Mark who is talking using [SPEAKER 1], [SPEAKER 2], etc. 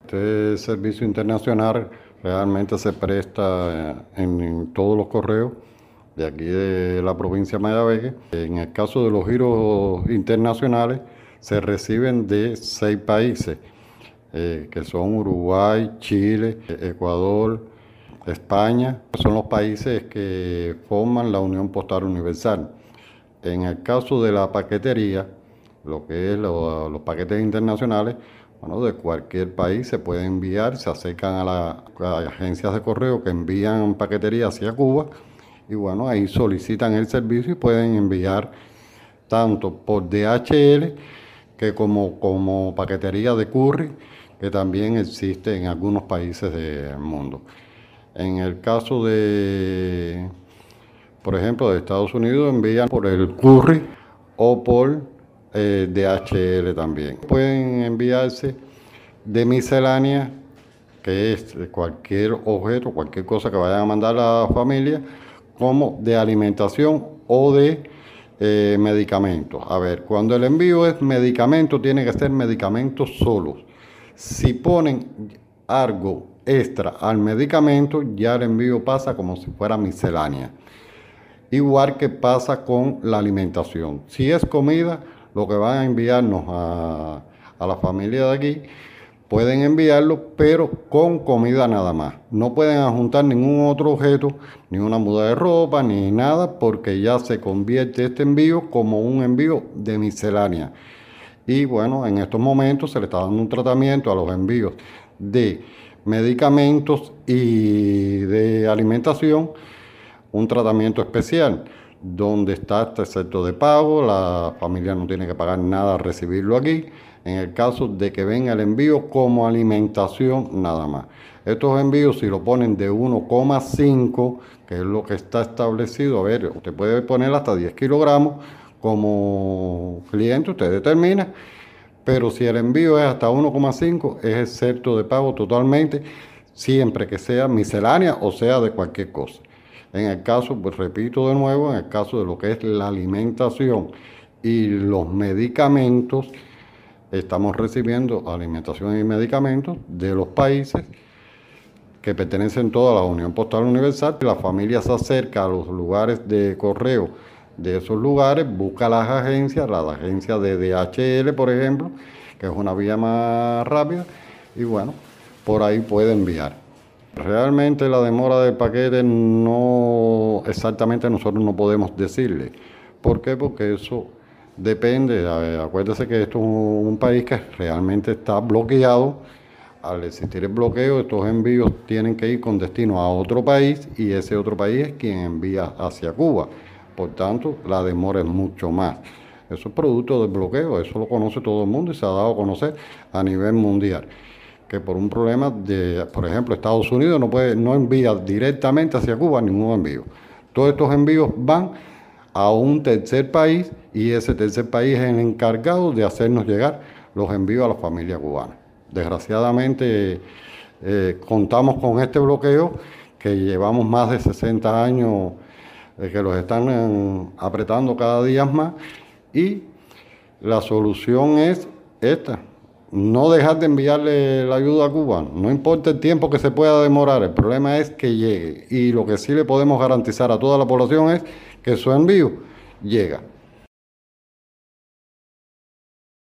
[SPEAKER 1] Este servicio internacional realmente se presta en todos los correos de aquí de la provincia de Mayabeque. En el caso de los giros internacionales, se reciben de 6 países, que son Uruguay, Chile, Ecuador, España. Son los países que forman la Unión Postal Universal. En el caso de la paquetería, lo que es los paquetes internacionales, bueno, de cualquier país se puede enviar, se acercan a las agencias de correo que envían paquetería hacia Cuba y bueno, ahí solicitan el servicio y pueden enviar tanto por DHL que como paquetería de Courier, que también existe en algunos países del mundo. En el caso de, por ejemplo, de Estados Unidos, envían por el Courier o por DHL también. Pueden enviarse de miscelánea, que es cualquier objeto, cualquier cosa que vayan a mandar a la familia, como de alimentación o de medicamentos. A ver, cuando el envío es medicamento, tiene que ser medicamentos solos. Si ponen algo extra al medicamento, ya el envío pasa como si fuera miscelánea. Igual que pasa con la alimentación. Si es comida, lo que van a enviarnos a la familia de aquí, pueden enviarlo, pero con comida nada más. No pueden adjuntar ningún otro objeto, ni una muda de ropa, ni nada, porque ya se convierte este envío como un envío de miscelánea. Y bueno, en estos momentos se le está dando un tratamiento a los envíos de medicamentos y de alimentación, un tratamiento especial, donde está este excepto de pago, la familia no tiene que pagar nada al recibirlo aquí, en el caso de que venga el envío como alimentación nada más. Estos envíos, si lo ponen de 1,5, que es lo que está establecido, a ver, usted puede poner hasta 10 kilogramos, como cliente usted determina, pero si el envío es hasta 1,5, es excepto de pago totalmente, siempre que sea miscelánea o sea de cualquier cosa. En el caso, pues repito de nuevo, en el caso de lo que es la alimentación y los medicamentos, estamos recibiendo alimentación y medicamentos de los países que pertenecen todos a la Unión Postal Universal. La familia se acerca a los lugares de correo de esos lugares, busca las agencias, la agencia de DHL, por ejemplo, que es una vía más rápida, y bueno, por ahí puede enviar. Realmente la demora del paquete no exactamente nosotros no podemos decirle. ¿Por qué? Porque eso depende. Acuérdese que esto es un país que realmente está bloqueado. Al existir el bloqueo, estos envíos tienen que ir con destino a otro país y ese otro país es quien envía hacia Cuba. Por tanto, la demora es mucho más. Eso es producto del bloqueo, eso lo conoce todo el mundo y se ha dado a conocer a nivel mundial. Que por un problema de, por ejemplo, Estados Unidos no envía directamente hacia Cuba ningún envío. Todos estos envíos van a un tercer país y ese tercer país es el encargado de hacernos llegar los envíos a la familia cubana. Desgraciadamente contamos con este bloqueo que llevamos más de 60 años que los están apretando cada día más y la solución es esta. No dejar de enviarle la ayuda a Cuba, no importa el tiempo que se pueda demorar, el problema es que llegue y lo que sí le podemos garantizar a toda la población es que su envío llega.